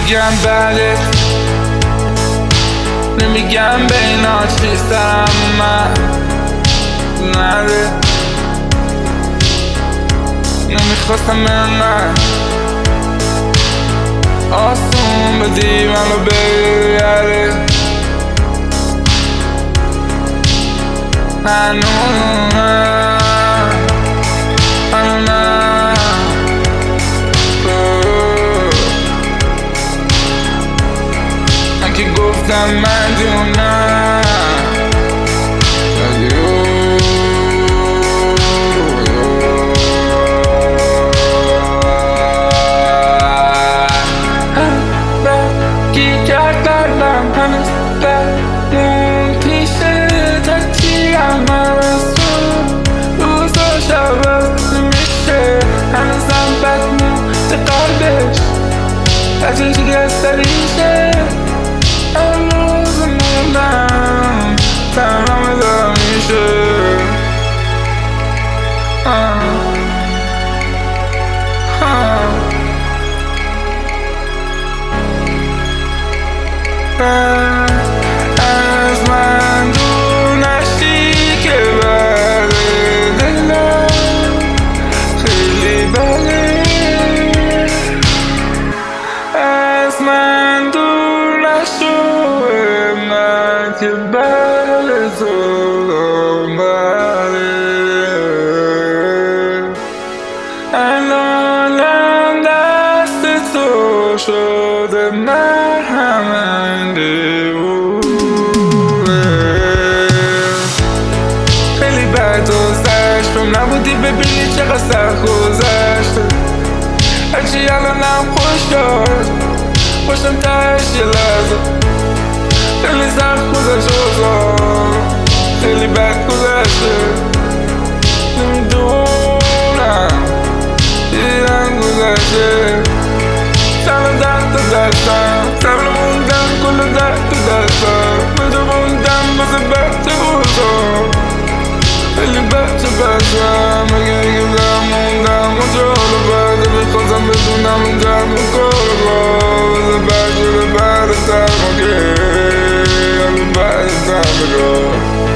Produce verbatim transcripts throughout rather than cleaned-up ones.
میگم بعدت، نمیگم بینا چیستم من نده، نمیخواستم من آسون بدی منو بگره هنوز نه هنوز نه من که گفتم من دیونم هنوز بمون پیشه تا چیم عوضون روزا شب نمیشه هنوزم بدمون به قلبش ازش گستریشه هنوز موندم تنم دار میشه از من دور نشی که بعد دلم خیلی بده از من دور نشو من که بعد تو بده الانم دست تو شده من همه خیلی بد گذشت نبودی ببینی چقدر سخت گذشت هرچی الانم خوش داشت خوشم تهش یه لحظه خیلی سخت گذشت خیلی بد گذشته نمیدونم دیدن گذشته سلام درد دستم سلام موندم کل درد دستم بده موندم بزه بچه بودم خیلی بچه بچم اگه اگه در موندم اونجا حالا بعده بخواستم بدونم این درم کار با بزه بچه به بعد سرما که حالا بعد سرما رو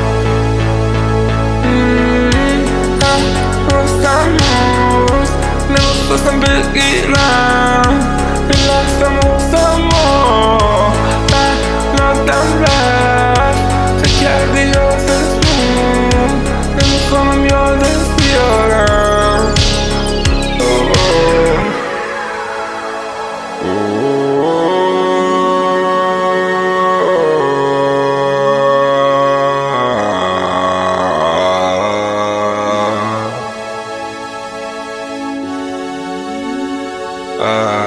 رستم روز نمیخواستم بگیرم این لحظه موسم و من نادم رفت فکر کردی یادتون نمیخوام یادت بیارم Uh